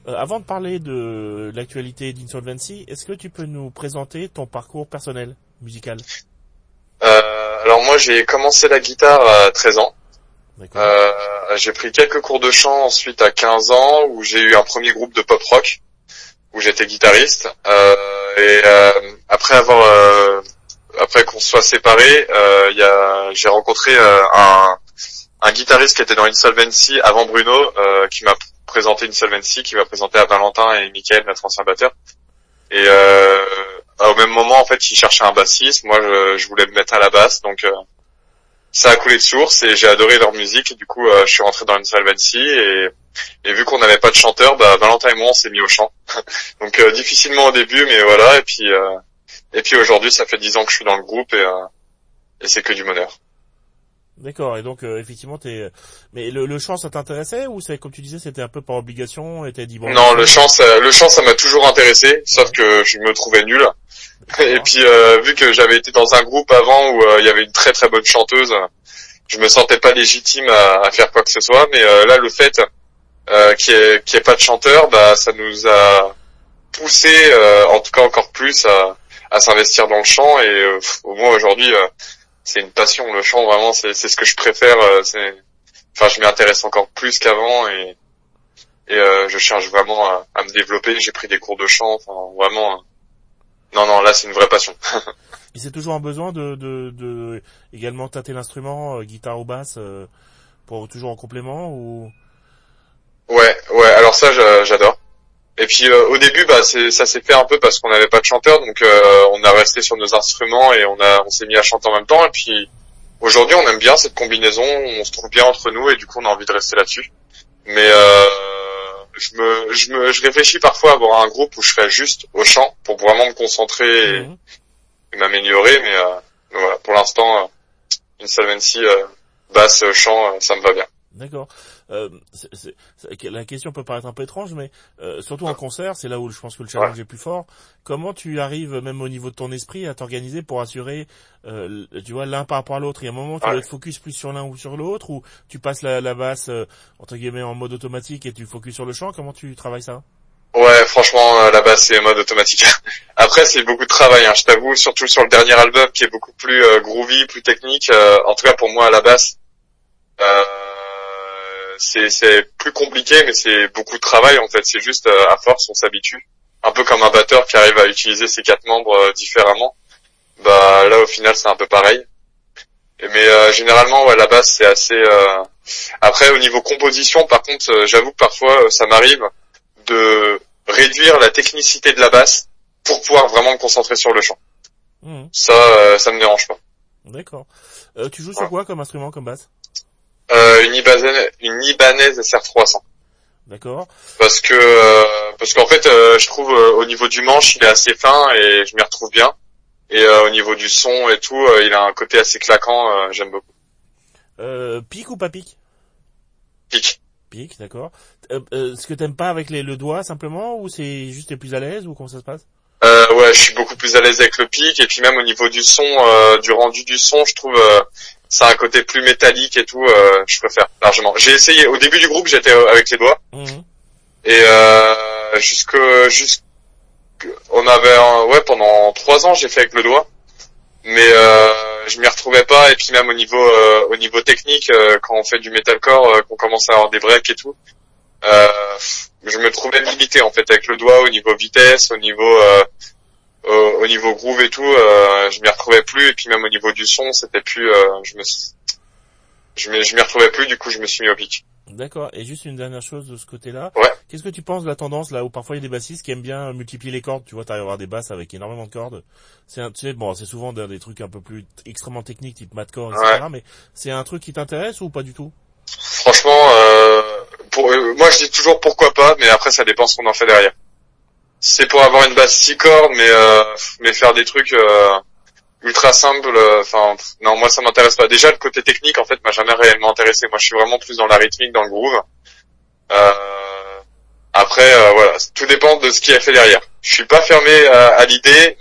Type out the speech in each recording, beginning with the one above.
Avant de parler de l'actualité d'Insolvency, est-ce que tu peux nous présenter ton parcours personnel, musical? Alors moi j'ai commencé la guitare à 13 ans. D'accord. J'ai pris quelques cours de chant ensuite à 15 ans où j'ai eu un premier groupe de pop rock où j'étais guitariste. Après qu'on soit séparés, j'ai rencontré un guitariste qui était dans Insolvency avant Bruno, qui m'a présenté Insolvency, qui m'a présenté à Valentin et Mickaël, notre ancien batteur. Et au même moment, en fait, il cherchait un bassiste. Moi, je voulais me mettre à la basse, donc ça a coulé de source et j'ai adoré leur musique. Et du coup, je suis rentré dans Insolvency et vu qu'on n'avait pas de chanteur, Valentin et moi, on s'est mis au chant. Donc difficilement au début, mais voilà. Et puis aujourd'hui, ça fait 10 ans que je suis dans le groupe et c'est que du bonheur. D'accord. Et donc, effectivement, mais le chant, ça t'intéressait ou c'est, comme tu disais, c'était un peu par obligation et t'as dit bon, Non, j'essaye? le chant, ça m'a toujours intéressé, sauf Ouais. que je me trouvais nul. Et D'accord. puis vu que j'avais été dans un groupe avant où il y avait une très très bonne chanteuse, je me sentais pas légitime à faire quoi que ce soit. Mais là, le fait qu'il y ait pas de chanteur, ça nous a poussé, en tout cas encore plus, à s'investir dans le chant. Et au moins aujourd'hui, c'est une passion. Le chant, vraiment, c'est ce que je préfère. Enfin, je m'y intéresse encore plus qu'avant et je cherche vraiment à me développer. J'ai pris des cours de chant. Enfin, vraiment. Non, non, là, c'est une vraie passion. Et c'est toujours un besoin de également tâter l'instrument, guitare ou basse, pour toujours en complément ou? Ouais, ouais. Alors ça, j'adore. Et puis au début, ça s'est fait un peu parce qu'on n'avait pas de chanteur, donc on a resté sur nos instruments et on s'est mis à chanter en même temps. Et puis aujourd'hui, on aime bien cette combinaison, on se trouve bien entre nous et du coup, on a envie de rester là-dessus. Mais je réfléchis parfois à avoir un groupe où je serais juste au chant pour vraiment me concentrer Mhm. et m'améliorer. Mais voilà, pour l'instant, Insolvency, basse, chant, ça me va bien. D'accord. La question peut paraître un peu étrange, mais surtout en concert, c'est là où je pense que le Ouais. challenge est plus fort. Comment tu arrives, même au niveau de ton esprit, à t'organiser pour assurer, tu vois, l'un par rapport à l'autre? Il y a un moment où tu dois Ouais. être focus plus sur l'un ou sur l'autre, ou tu passes la basse entre guillemets en mode automatique et tu focus sur le chant. Comment tu travailles ça? Ouais, franchement, la basse c'est mode automatique. Après, c'est beaucoup de travail, hein, je t'avoue, surtout sur le dernier album qui est beaucoup plus groovy, plus technique. En tout cas, pour moi, à la basse, euh, c'est plus compliqué, mais c'est beaucoup de travail en fait. C'est juste à force, on s'habitue. Un peu comme un batteur qui arrive à utiliser ses quatre membres différemment. Là, au final, c'est un peu pareil. Mais généralement, ouais, la basse c'est assez. Après, au niveau composition, par contre, j'avoue que parfois, ça m'arrive de réduire la technicité de la basse pour pouvoir vraiment me concentrer sur le chant. Mhm. Ça me dérange pas. D'accord. Tu joues sur Voilà. quoi comme instrument, comme basse? Une Ibanez SR300 D'accord. parce qu'en fait je trouve au niveau du manche il est assez fin et je m'y retrouve bien et au niveau du son et tout il a un côté assez claquant, j'aime beaucoup. Pique ou pas pique? Pique. Pique, d'accord. Ce que t'aimes pas avec le doigt simplement, ou c'est juste t'es plus à l'aise, ou comment ça se passe? Ouais, je suis beaucoup plus à l'aise avec le pic et puis même au niveau du son, du rendu du son, je trouve ça a un côté plus métallique et tout, je préfère largement. J'ai essayé au début du groupe, j'étais avec les doigts Mhm. et jusque on avait ouais pendant 3 ans j'ai fait avec le doigt, mais je m'y retrouvais pas et puis même au niveau technique, quand on fait du metalcore, qu'on commence à avoir des breaks et tout, euh, je me trouvais limité en fait avec le doigt au niveau vitesse, au niveau groove et tout, je m'y retrouvais plus et puis même au niveau du son, c'était plus, je m'y retrouvais plus, du coup je me suis mis au pic. D'accord. Et juste une dernière chose de ce côté-là. Ouais, Qu'est-ce que tu penses de la tendance là où parfois il y a des bassistes qui aiment bien multiplier les cordes? Tu vois, t'arrives à avoir des basses avec énormément de cordes. Tu sais, bon, c'est souvent des trucs un peu plus extrêmement techniques, type madcore, ouais. etc. Mais c'est un truc qui t'intéresse ou pas du tout? Franchement, moi je dis toujours pourquoi pas, mais après ça dépend ce qu'on en fait derrière. Si c'est pour avoir une basse 6 cordes, mais faire des trucs ultra simples, enfin non, moi ça m'intéresse pas. Déjà le côté technique en fait m'a jamais réellement intéressé. Moi je suis vraiment plus dans la rythmique, dans le groove. Euh, Après voilà, tout dépend de ce qui est fait derrière. Je suis pas fermé à l'idée,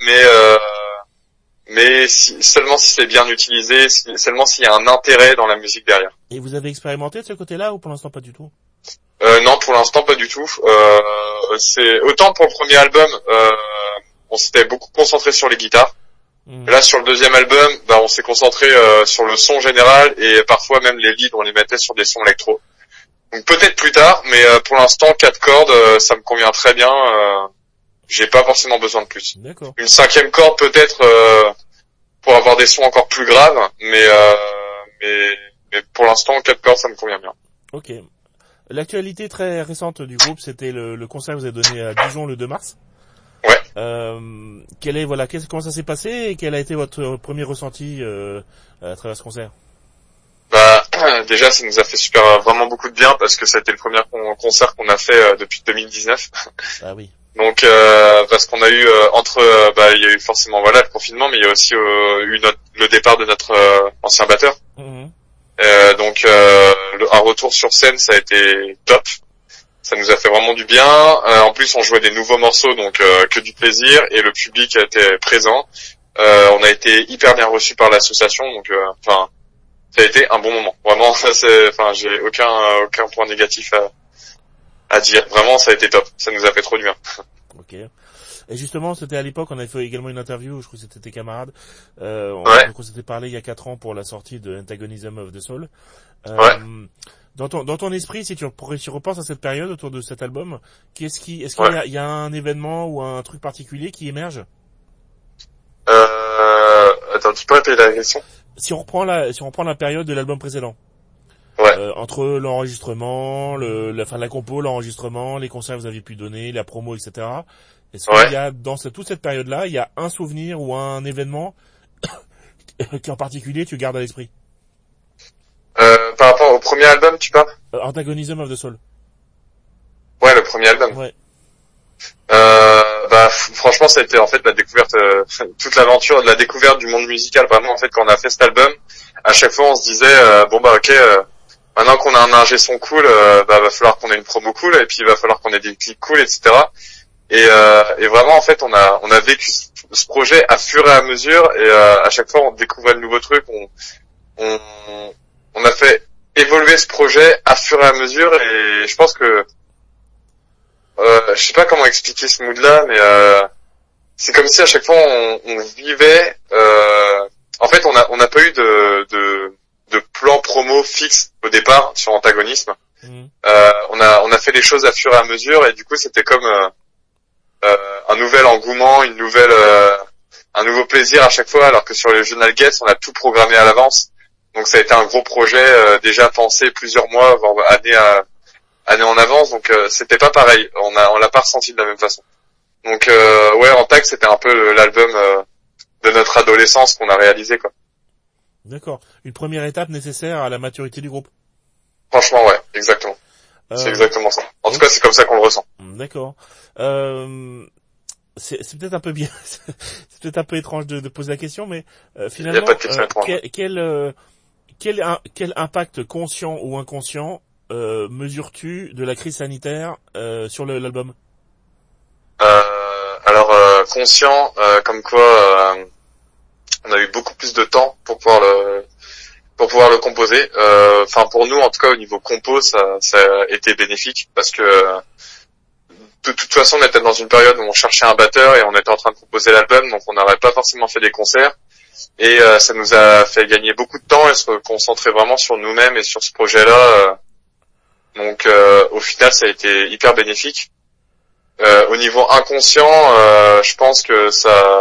seulement si c'est bien utilisé, seulement s'il y a un intérêt dans la musique derrière. Et vous avez expérimenté de ce côté-là ou pour l'instant pas du tout? Non, pour l'instant pas du tout. C'est autant pour le premier album, on s'était beaucoup concentré sur les guitares. Là, sur le deuxième album, on s'est concentré sur le son général et parfois même les leads, on les mettait sur des sons électro. Donc peut-être plus tard, mais pour l'instant, 4 cordes, ça me convient très bien. J'ai pas forcément besoin de plus. D'accord. Une 5e corde peut-être pour avoir des sons encore plus graves, mais pour l'instant, 4 cordes, ça me convient bien. Ok. L'actualité très récente du groupe, c'était le concert que vous avez donné à Dijon le 2 mars. Ouais. Comment ça s'est passé et quel a été votre premier ressenti à travers ce concert? Déjà, ça nous a fait vraiment beaucoup de bien parce que c'était le premier concert qu'on a fait depuis 2019. Ah oui. Donc, parce qu'on a eu il y a eu forcément le confinement, mais il y a aussi eu le départ de notre ancien batteur. Donc, un retour sur scène, ça a été top. Ça nous a fait vraiment du bien. En plus, on jouait des nouveaux morceaux, donc que du plaisir, et le public a été présent. On a été hyper bien reçus par l'association, donc ça a été un bon moment. Vraiment, j'ai aucun point négatif à dire. Vraiment, ça a été top. Ça nous a fait trop du bien. Ok. Et justement, c'était à l'époque, on avait fait également une interview, je crois que c'était tes camarades. On s'était parlé il y a 4 ans pour la sortie de Antagonism of the Soul. Dans ton esprit, si tu repenses à cette période autour de cet album, est-ce qu'il y a un événement ou un truc particulier qui émerge? Attends, tu peux répéter la question? Si on reprend la période de l'album précédent. Ouais. Entre l'enregistrement, la compo, l'enregistrement, les concerts que vous aviez pu donner, la promo, etc. Est-ce qu'il y a, dans toute cette période-là, il y a un souvenir ou un événement qui en particulier tu gardes à l'esprit? Par rapport au premier album, tu parles? Antagonism of the Soul. Ouais, le premier album. Ouais. Franchement, ça a été en fait la découverte, toute l'aventure de la découverte du monde musical. Vraiment, en fait, quand on a fait cet album, à chaque fois, on se disait maintenant qu'on a un ingé son cool, va falloir qu'on ait une promo cool, et puis il va falloir qu'on ait des clips cool, etc. Et vraiment, en fait, on a vécu ce projet à fur et à mesure, et à chaque fois, on découvrait le nouveau truc. On a fait évoluer ce projet à fur et à mesure, et je pense que je sais pas comment expliquer ce mood-là, mais c'est comme si à chaque fois on vivait. En fait, on n'a pas eu de plan promo fixe au départ sur Antagonisme. On a fait les choses à fur et à mesure, et du coup, c'était comme un nouvel engouement, un nouveau plaisir à chaque fois, alors que sur les Journal Guests, on a tout programmé à l'avance. Donc ça a été un gros projet déjà pensé plusieurs mois, voire années en avance, donc c'était pas pareil. On l'a pas ressenti de la même façon. Donc Antag, c'était un peu l'album de notre adolescence qu'on a réalisé, quoi. D'accord. Une première étape nécessaire à la maturité du groupe. Franchement, ouais, exactement. C'est exactement ça. En tout cas, c'est comme ça qu'on le ressent. D'accord. C'est peut-être un peu bien, c'est peut-être un peu étrange de poser la question, mais finalement, y a pas de question quel impact conscient ou inconscient mesures-tu de la crise sanitaire sur l'album? Conscient, comme quoi on a eu beaucoup plus de temps pour pouvoir le composer. Pour nous, en tout cas au niveau compo, ça a été bénéfique parce que de toute façon, on était dans une période où on cherchait un batteur et on était en train de composer l'album, donc on n'aurait pas forcément fait des concerts. Et ça nous a fait gagner beaucoup de temps et se concentrer vraiment sur nous-mêmes et sur ce projet-là. Donc au final, ça a été hyper bénéfique. Au niveau inconscient, je pense que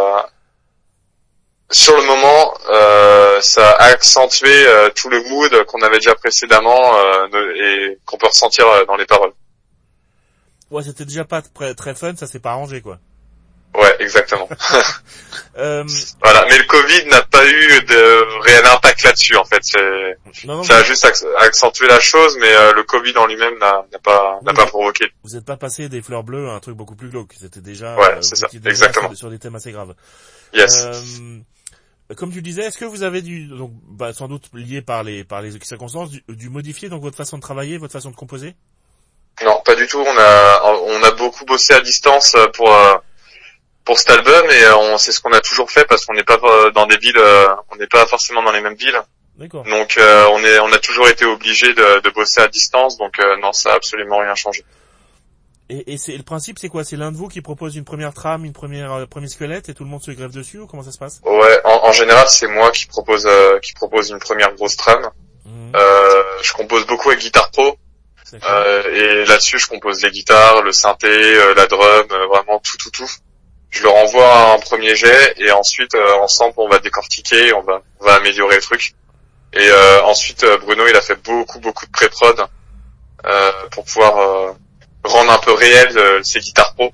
sur le moment, ça a accentué tout le mood qu'on avait déjà précédemment et qu'on peut ressentir dans les paroles. Ouais, c'était déjà pas très fun, ça s'est pas arrangé, quoi. Ouais, exactement. Voilà, mais le Covid n'a pas eu de réel impact là-dessus, en fait. Ça a juste accentué la chose, mais le Covid en lui-même n'a pas provoqué. Vous n'êtes pas passé des fleurs bleues à un truc beaucoup plus glauque. C'était déjà, c'est ça, exactement. Sur des thèmes assez graves. Yes. Comme tu disais, est-ce que vous avez sans doute lié par les circonstances, du modifier donc votre façon de travailler, votre façon de composer? Non, pas du tout. On a beaucoup bossé à distance pour cet album et c'est ce qu'on a toujours fait parce qu'on n'est pas dans des villes, on n'est pas forcément dans les mêmes villes. D'accord. Donc on a toujours été obligé de bosser à distance, donc non, ça a absolument rien changé. Et c'est le principe, c'est quoi? C'est l'un de vous qui propose une première trame, premier squelette, et tout le monde se greffe dessus, ou comment ça se passe? Ouais, en général, c'est moi qui propose une première grosse trame. Mhm. Je compose beaucoup avec Guitar Pro. D'accord. Et là-dessus, je compose les guitares, le synthé, la drum, vraiment tout. Je leur envoie un premier jet et ensuite, ensemble, on va décortiquer, on va améliorer le truc. Et ensuite, Bruno, il a fait beaucoup de pré-prod pour pouvoir rendre un peu réel ces guitares pro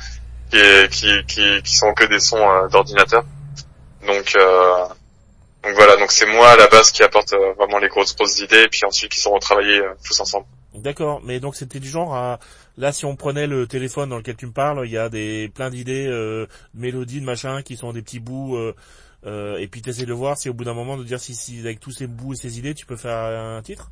qui sont que des sons d'ordinateur. Donc voilà, donc c'est moi à la base qui apporte vraiment les grosses idées et puis ensuite qui sont retravaillés tous ensemble. D'accord, mais donc c'était du genre à... Là, si on prenait le téléphone dans lequel tu me parles, il y a plein d'idées, de mélodies, de machin, qui sont des petits bouts, et puis t'essaies de voir si au bout d'un moment de dire si avec tous ces bouts et ces idées, tu peux faire un titre.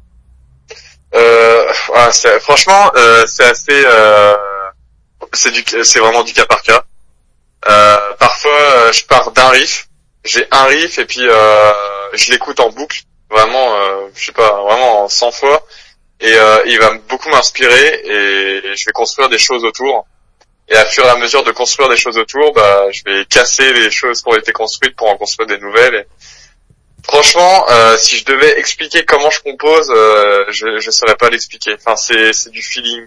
Franchement, c'est assez, c'est vraiment du cas par cas. Parfois, je pars d'un riff, j'ai un riff et puis je l'écoute en boucle, vraiment, je sais pas, vraiment 100 fois. Et il va beaucoup m'inspirer et je vais construire des choses autour. Et à fur et à mesure de construire des choses autour, je vais casser les choses qui ont été construites pour en construire des nouvelles. Et franchement, si je devais expliquer comment je compose, je saurais pas l'expliquer. Enfin, c'est du feeling,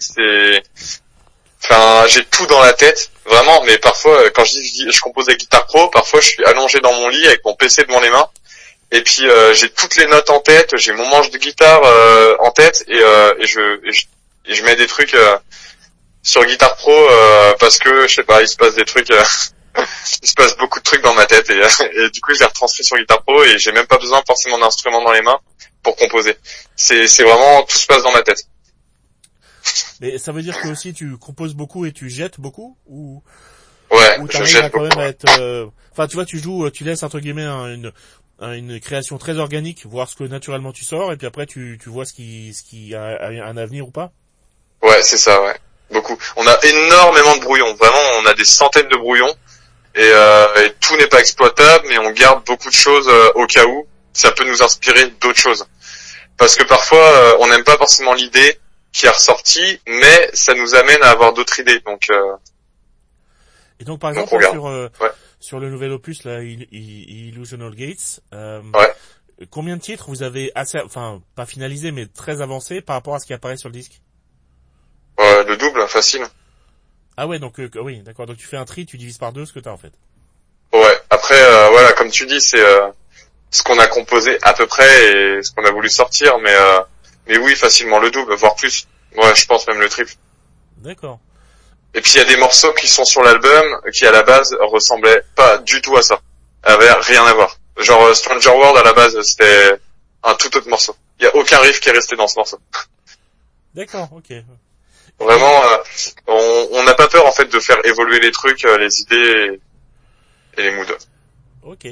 j'ai tout dans la tête, vraiment. Mais parfois, quand je compose avec Guitar Pro, parfois je suis allongé dans mon lit avec mon PC devant les mains. Et puis j'ai toutes les notes en tête, j'ai mon manche de guitare en tête et je mets des trucs sur Guitar Pro parce que je sais pas, il se passe des trucs, il se passe beaucoup de trucs dans ma tête et du coup je les retranscris sur Guitar Pro et j'ai même pas besoin forcément d'instruments dans les mains pour composer. C'est vraiment tout se passe dans ma tête. Mais ça veut dire que aussi tu composes beaucoup et tu jettes beaucoup ou ouais, je jette quand même à être. Enfin, tu vois, tu joues, tu laisses entre guillemets une création très organique, voir ce que naturellement tu sors, et puis après tu vois ce qui a un avenir ou pas. Ouais, c'est ça, ouais. Beaucoup. On a énormément de brouillons. Vraiment, on a des centaines de brouillons. Et tout n'est pas exploitable, mais on garde beaucoup de choses au cas où. Ça peut nous inspirer d'autres choses. Parce que parfois, on n'aime pas forcément l'idée qui est ressortie, mais ça nous amène à avoir d'autres idées. Donc, et donc, par exemple, sur le nouvel opus, là, Illusional Gates, ouais. Combien de titres vous avez pas finalisé, mais très avancé par rapport à ce qui apparaît sur le disque? Le double, facile. Ah ouais, donc oui, d'accord. Donc tu fais un tri, tu divises par deux ce que t'as en fait. Ouais. Après, voilà, comme tu dis, c'est ce qu'on a composé à peu près et ce qu'on a voulu sortir, mais oui, facilement le double, voire plus. Ouais, je pense même le triple. D'accord. Et puis il y a des morceaux qui sont sur l'album qui à la base ressemblaient pas du tout à ça, avaient rien à voir. Genre Stranger World à la base c'était un tout autre morceau. Il y a aucun riff qui est resté dans ce morceau. D'accord, ok. Vraiment, on n'a pas peur en fait de faire évoluer les trucs, les idées et les moods. Ok.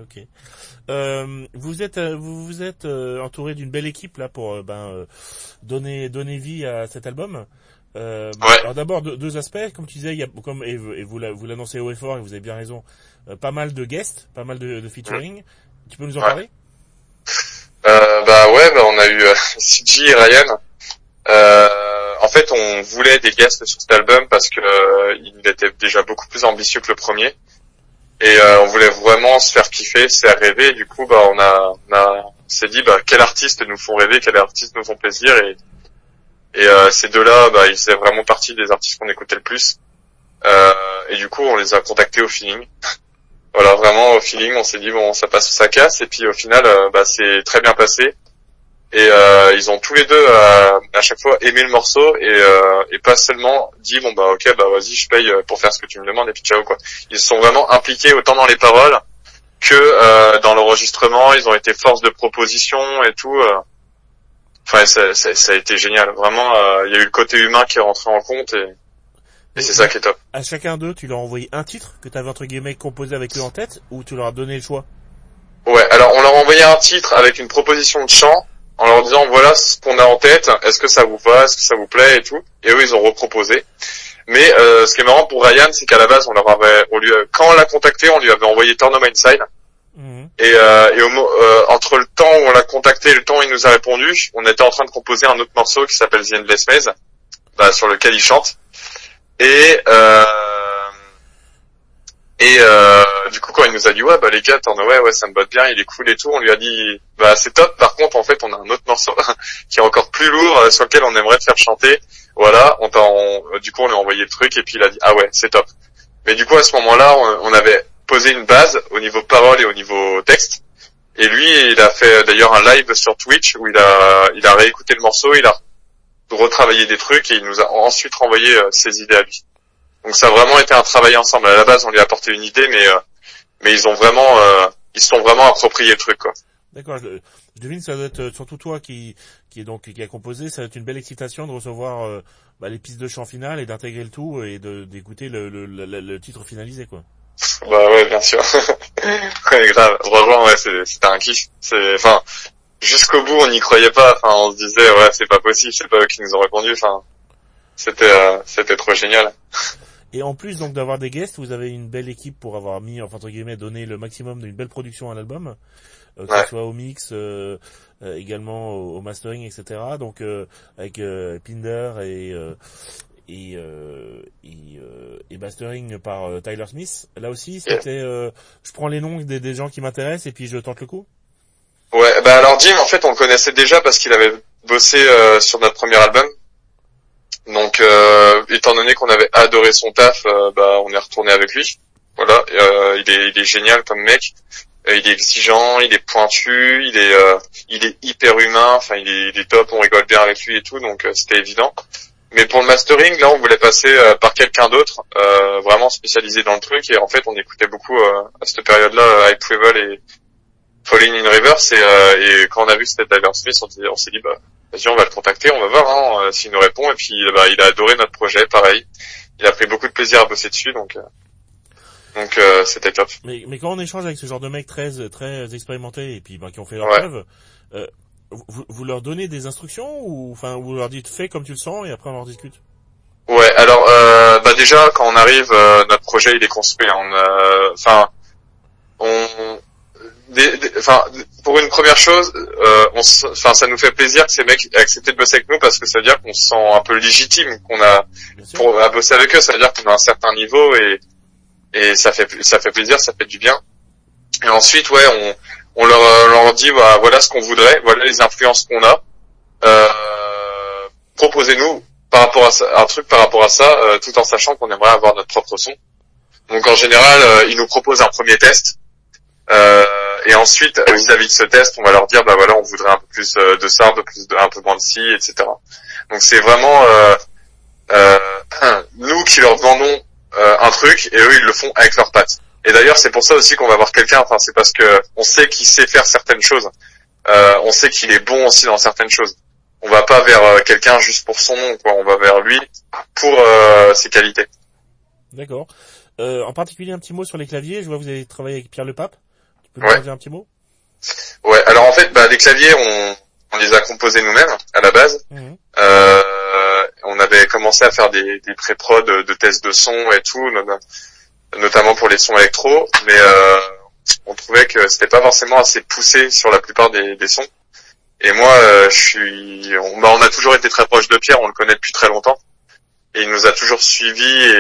Vous êtes entouré d'une belle équipe là pour donner vie à cet album. Ouais. Alors d'abord deux aspects, comme tu disais, il y a et vous l'annoncez haut et fort et vous avez bien raison, pas mal de guests, pas mal de featuring. Tu peux nous en parler? On a eu CG et Ryan. En fait, on voulait des guests sur cet album parce que il était déjà beaucoup plus ambitieux que le premier. Et on voulait vraiment se faire kiffer, se faire rêver. Et du coup, on s'est dit, quels artistes nous font rêver, quels artistes nous font plaisir. Et ces deux-là, ils faisaient vraiment partie des artistes qu'on écoutait le plus. Et du coup, on les a contactés au feeling. Voilà, vraiment au feeling, on s'est dit ça passe ou ça casse. Et puis au final, c'est très bien passé. Et ils ont tous les deux à chaque fois aimé le morceau et pas seulement dit ok vas-y je paye pour faire ce que tu me demandes et puis ciao quoi. Ils se sont vraiment impliqués autant dans les paroles que dans l'enregistrement. Ils ont été force de proposition et tout. Enfin ça a été génial. Vraiment il y a eu le côté humain qui est rentré en compte et c'est ça qui est top. À chacun d'eux, tu leur as envoyé un titre que t'avais entre guillemets composé avec eux en tête ou tu leur as donné le choix? Ouais, alors on leur a envoyé un titre avec une proposition de chant. En leur disant voilà ce qu'on a en tête, est-ce que ça vous va, est-ce que ça vous plaît et tout. Et eux ils ont reproposé. Mais ce qui est marrant pour Ryan, c'est qu'à la base quand on l'a contacté, on lui avait envoyé Turn On My Inside. Entre le temps où on l'a contacté et le temps où il nous a répondu, on était en train de composer un autre morceau qui s'appelle The Endless Maze, sur lequel il chante. Du coup, quand il nous a dit, ouais, les gars, ouais, ça me botte bien, il est cool et tout, on lui a dit, c'est top. Par contre, en fait, on a un autre morceau qui est encore plus lourd, sur lequel on aimerait te faire chanter. Voilà, du coup, on lui a envoyé le truc et puis il a dit, ah ouais, c'est top. Mais du coup, à ce moment-là, on avait posé une base au niveau parole et au niveau texte. Et lui, il a fait d'ailleurs un live sur Twitch où il a réécouté le morceau, il a retravaillé des trucs et il nous a ensuite renvoyé ses idées à lui. Donc ça a vraiment été un travail ensemble. À la base, on lui a apporté une idée, mais ils se sont vraiment approprié le truc, quoi. D'accord. Je devine, ça doit être surtout toi qui a composé. Ça doit être une belle excitation de recevoir les pistes de chant finales et d'intégrer le tout et d'écouter le titre finalisé, quoi. Ouais, bien sûr. Ouais, grave. Franchement, ouais, c'était un kiff. Jusqu'au bout, on n'y croyait pas. On se disait, ouais, c'est pas possible, c'est pas eux qui nous ont répondu. C'était trop génial. Et en plus donc d'avoir des guests, vous avez une belle équipe pour avoir mis, entre guillemets, donné le maximum d'une belle production à l'album, que ce soit au mix, également au mastering, etc. Donc avec Pinder et mastering par Tyler Smith. Là aussi, c'était, je prends les noms des gens qui m'intéressent et puis je tente le coup. Ouais, alors Jim, en fait, on le connaissait déjà parce qu'il avait bossé sur notre premier album. Donc, étant donné qu'on avait adoré son taf, on est retourné avec lui. Voilà, il est génial comme mec. Il est exigeant, il est pointu, il est hyper humain. Enfin, il est top. On rigole bien avec lui et tout, donc c'était évident. Mais pour le mastering, là, on voulait passer par quelqu'un d'autre, vraiment spécialisé dans le truc. Et en fait, on écoutait beaucoup à cette période-là Hype Level et Falling in Reverse. Et quand on a vu que c'était Tyler Smith, on s'est dit, vas-y, on va le contacter, on va voir s'il nous répond. Et puis, il a adoré notre projet, pareil. Il a pris beaucoup de plaisir à bosser dessus, donc c'était top. Mais quand on échange avec ce genre de mecs très expérimentés et puis qui ont fait leur preuve, vous leur donnez des instructions ou vous leur dites fais comme tu le sens et après on en discute? Ouais, alors déjà quand on arrive, notre projet il est construit. Pour une première chose, ça nous fait plaisir que ces mecs aient accepté de bosser avec nous parce que ça veut dire qu'on se sent un peu légitime, à bosser avec eux. Ça veut dire qu'on a un certain niveau et ça fait plaisir, ça fait du bien. Et ensuite, on leur dit voilà ce qu'on voudrait, voilà les influences qu'on a. Proposez-nous un truc par rapport à ça, tout en sachant qu'on aimerait avoir notre propre son. Donc en général, ils nous proposent un premier test. Et ensuite, vis-à-vis de ce test, on va leur dire voilà, on voudrait un peu plus de ça, un peu moins de ci, etc. Donc c'est vraiment nous qui leur demandons un truc et eux ils le font avec leurs pattes. Et d'ailleurs c'est pour ça aussi qu'on va voir quelqu'un, c'est parce que on sait qu'il sait faire certaines choses, on sait qu'il est bon aussi dans certaines choses. On va pas vers quelqu'un juste pour son nom, quoi. On va vers lui pour ses qualités. D'accord. En particulier un petit mot sur les claviers, je vois que vous avez travaillé avec Pierre Lepape. Tu peux nous dire un petit mot? Ouais, alors en fait les claviers on les a composés nous-mêmes à la base. Mmh. On avait commencé à faire des pré-prod de tests de son et tout, notamment pour les sons électro, mais on trouvait que c'était pas forcément assez poussé sur la plupart des sons. Et moi, on a toujours été très proche de Pierre, on le connaît depuis très longtemps, et il nous a toujours suivis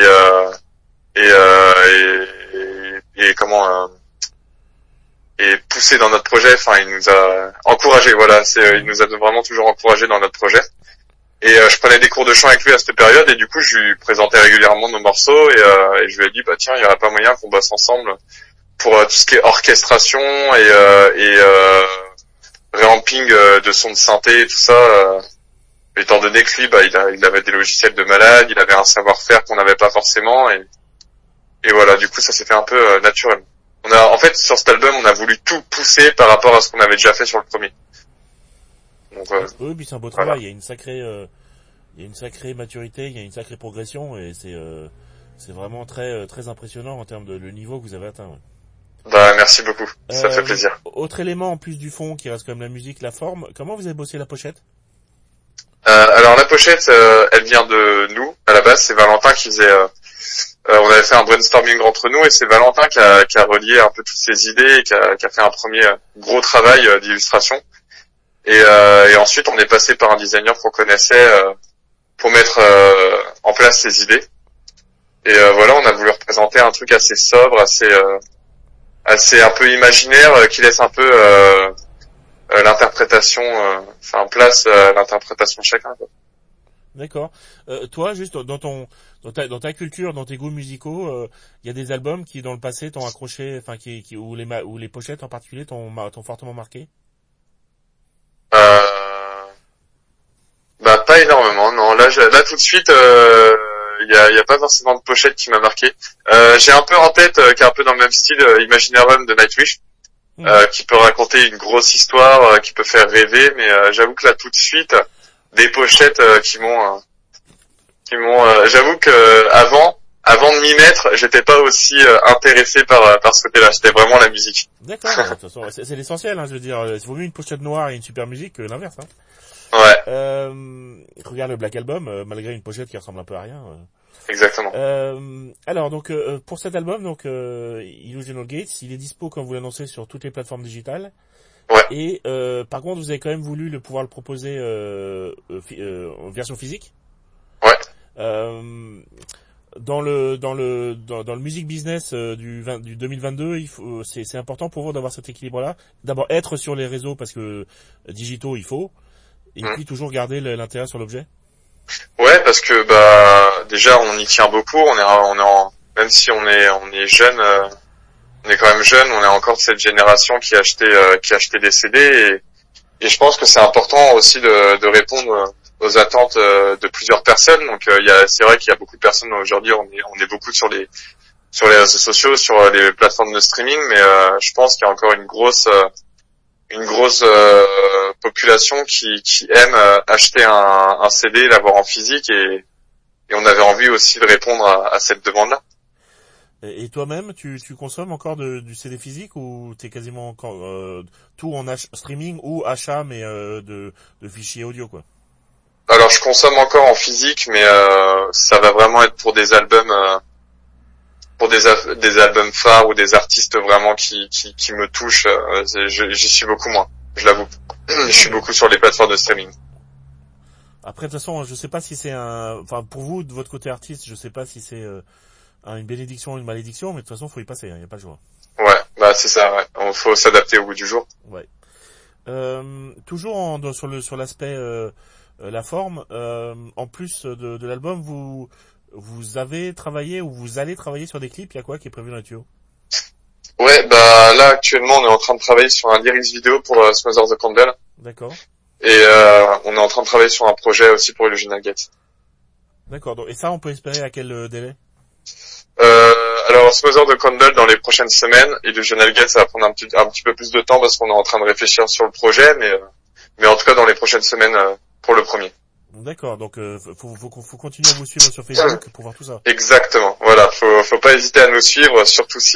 et poussé dans notre projet. Enfin, il nous a encouragé. Voilà, il nous a vraiment toujours encouragé dans notre projet. Et je prenais des cours de chant avec lui à cette période et du coup je lui présentais régulièrement nos morceaux et je lui ai dit tiens, il y aurait pas moyen qu'on bosse ensemble pour tout ce qui est orchestration et reamping de sons de synthé et tout ça, étant donné que lui il avait des logiciels de malade, il avait un savoir-faire qu'on n'avait pas forcément et voilà, du coup ça s'est fait un peu naturellement. En fait sur cet album on a voulu tout pousser par rapport à ce qu'on avait déjà fait sur le premier. Donc, oui, puis c'est un beau travail. Il y a une sacrée maturité, il y a une sacrée progression, et c'est vraiment très très impressionnant en termes de le niveau que vous avez atteint. Ouais. Merci beaucoup. Ça fait plaisir. Autre élément en plus du fond qui reste quand même la musique, la forme. Comment vous avez bossé la pochette? Alors la pochette, elle vient de nous. À la base, c'est Valentin qui faisait on avait fait un brainstorming entre nous et c'est Valentin qui a relié un peu toutes ces idées et qui a fait un premier gros travail d'illustration. Et ensuite, on est passé par un designer qu'on connaissait pour mettre en place ces idées. Et voilà, on a voulu représenter un truc assez sobre, assez un peu imaginaire, qui laisse un peu l'interprétation, place à l'interprétation de chacun, quoi. D'accord. Toi, juste dans ta culture, dans tes goûts musicaux, il y a des albums qui dans le passé t'ont accroché, enfin ou les pochettes en particulier t'ont fortement marqué. Pas énormément, non. Là tout de suite, y a pas forcément de pochette qui m'a marqué. J'ai un peu en tête, qui est un peu dans le même style, Imaginarium de Nightwish, qui peut raconter une grosse histoire, qui peut faire rêver, mais j'avoue que là tout de suite, des pochettes j'avoue que avant de m'y mettre, j'étais pas aussi intéressé par ce côté-là. C'était vraiment la musique. D'accord. De toute façon, c'est l'essentiel. Je veux dire, il vaut mieux une pochette noire et une super musique que l'inverse. Ouais. Regarde le Black Album, malgré une pochette qui ressemble un peu à rien. Exactement. Alors donc pour cet album, donc Illusional Gates, il est dispo comme vous l'annoncez sur toutes les plateformes digitales. Ouais. Et par contre, vous avez quand même voulu pouvoir le proposer en version physique. Ouais. Dans le music business du 2022, c'est important pour vous d'avoir cet équilibre-là. D'abord être sur les réseaux parce que digitaux il faut, et puis toujours garder l'intérêt sur l'objet. Ouais, parce que déjà on y tient beaucoup. Même si on est jeune, on est quand même jeune. On est encore de cette génération qui achetait des CD et je pense que c'est important aussi de répondre aux attentes de plusieurs personnes. Donc c'est vrai qu'il y a beaucoup de personnes aujourd'hui. On est beaucoup sur les réseaux sociaux, sur les plateformes de streaming, mais je pense qu'il y a encore une grosse population qui aime acheter un CD, l'avoir en physique et on avait envie aussi de répondre à cette demande-là. Et toi-même, tu consommes encore du CD physique ou t'es quasiment encore tout en streaming ou achat mais de fichiers audio quoi? Alors je consomme encore en physique, mais ça va vraiment être pour des albums, des albums phares ou des artistes vraiment qui me touchent. J'y suis beaucoup moins, je l'avoue. Je suis beaucoup sur les plateformes de streaming. Après de toute façon, je sais pas si c'est pour vous de votre côté artiste, je sais pas si c'est une bénédiction ou une malédiction, mais de toute façon faut y passer, y a pas de choix. Ouais, c'est ça. Ouais, faut s'adapter au bout du jour. Ouais. Toujours sur l'aspect la forme, en plus de l'album, vous avez travaillé ou vous allez travailler sur des clips, il y a quoi qui est prévu dans les tuyaux? Ouais, là actuellement on est en train de travailler sur un lyrics vidéo pour Smother the Candle. D'accord. Et on est en train de travailler sur un projet aussi pour Illusional Gates. D'accord. Donc, et ça, on peut espérer à quel délai? Alors Smother the Candle dans les prochaines semaines. Illusional Gates ça va prendre un petit peu plus de temps parce qu'on est en train de réfléchir sur le projet, mais en tout cas dans les prochaines semaines pour le premier. D'accord, donc faut continuer à vous suivre sur Facebook pour voir tout ça. Exactement, voilà, faut pas hésiter à nous suivre, surtout si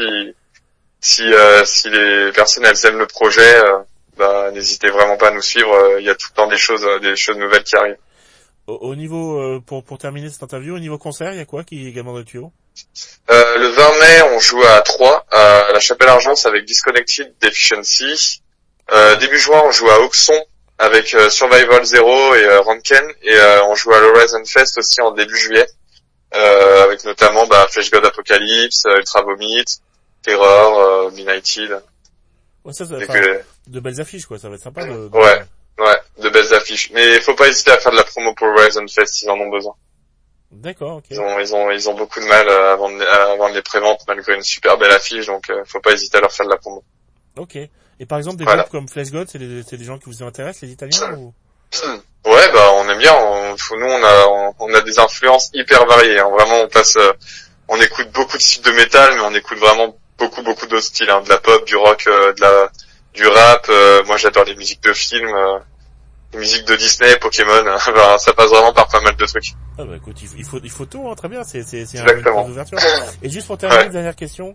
les personnes elles aiment le projet, n'hésitez vraiment pas à nous suivre, il y a tout le temps des choses nouvelles qui arrivent. Au niveau pour terminer cette interview, au niveau concert, il y a quoi qui est également dans le tuyau? Le 20 mai, on joue à 3 à la Chapelle Argence avec Disconnected Deficiency. Début juin, on joue à Auxon avec Survival Zero et Ranken, et on joue à l'Horizon Fest aussi en début juillet, avec notamment Flesh God Apocalypse, Ultra Vomit, Terror, Benighted. Ouais, ça de belles affiches quoi, ça va être sympa Ouais, de belles affiches. Mais faut pas hésiter à faire de la promo pour Horizon Fest, ils en ont besoin. D'accord, ok. Ils ont beaucoup de mal à vendre les préventes malgré une super belle affiche, donc faut pas hésiter à leur faire de la promo. Ok. Et par exemple, des groupes comme Flesh God, c'est des gens qui vous intéressent, les Italiens ou... Ouais, on aime bien. Nous, on a des influences hyper variées. Hein. Vraiment, on écoute beaucoup de styles de métal, mais on écoute vraiment beaucoup d'autres styles. Hein. De la pop, du rock, du rap. Moi, j'adore les musiques de films, les musiques de Disney, Pokémon. Ça passe vraiment par pas mal de trucs. Ah bah écoute, il faut tout, hein, très bien. C'est Exactement. une ouverture. Et juste pour terminer, une dernière question.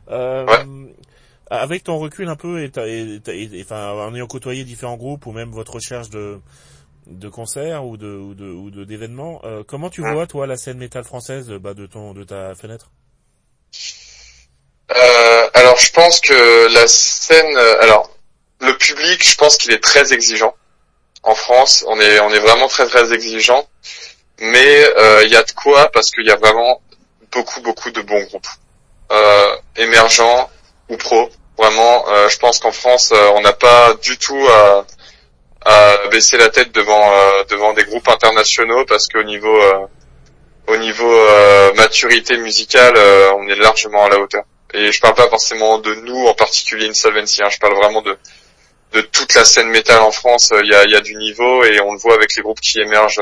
Avec ton recul un peu en ayant côtoyé différents groupes ou même votre recherche de concerts ou d'événements, comment tu vois toi la scène métal française de ta fenêtre? Alors je pense que la scène, alors le public, je pense qu'il est très exigeant. En France, on est vraiment très très exigeant, mais il y a de quoi parce qu'il y a vraiment beaucoup de bons groupes émergents ou pros. Vraiment, je pense qu'en France, on n'a pas du tout à baisser la tête devant des groupes internationaux parce qu'au niveau maturité musicale, on est largement à la hauteur. Et je parle pas forcément de nous en particulier Insolvency, hein, je parle vraiment de toute la scène métal en France. Il y a du niveau et on le voit avec les groupes qui émergent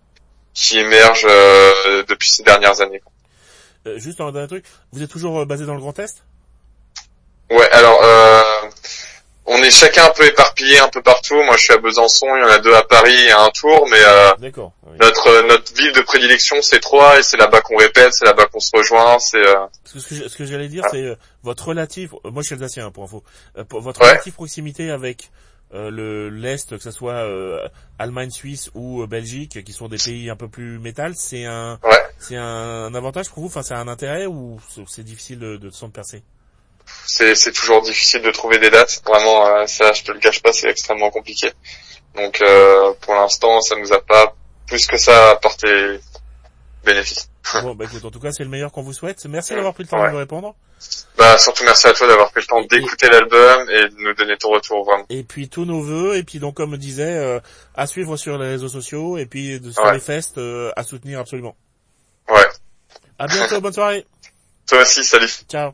depuis ces dernières années. Juste un dernier truc, vous êtes toujours basé dans le Grand Est? Ouais, alors on est chacun un peu éparpillé un peu partout. Moi, je suis à Besançon, il y en a 2 à Paris et un à Tours, mais D'accord. Oui. notre ville de prédilection c'est Troyes et c'est là-bas qu'on répète, c'est là-bas qu'on se rejoint. Parce que ce que j'allais dire, c'est votre relative. Moi, je suis alsacien, pour info. Votre Ouais, relative proximité avec l'est, que ce soit Allemagne, Suisse ou Belgique, qui sont des pays un peu plus métal, ouais. c'est un avantage pour vous. Enfin, c'est un intérêt ou c'est difficile de s'en percer? C'est toujours difficile de trouver des dates. Vraiment, ça, je te le cache pas, c'est extrêmement compliqué. Donc, pour l'instant, ça nous a pas plus que ça apporté bénéfice. Bon, bah écoute, en tout cas, c'est le meilleur qu'on vous souhaite. Merci d'avoir pris le temps de Ouais. nous répondre. Bah, surtout merci à toi d'avoir pris le temps d'écouter l'album et de nous donner ton retour, vraiment. Et puis tous nos vœux, et puis donc comme je disais, à suivre sur les réseaux sociaux, et puis sur Ouais. les fests, à soutenir absolument. Ouais. À bientôt, bonne soirée. Toi aussi, salut. Ciao.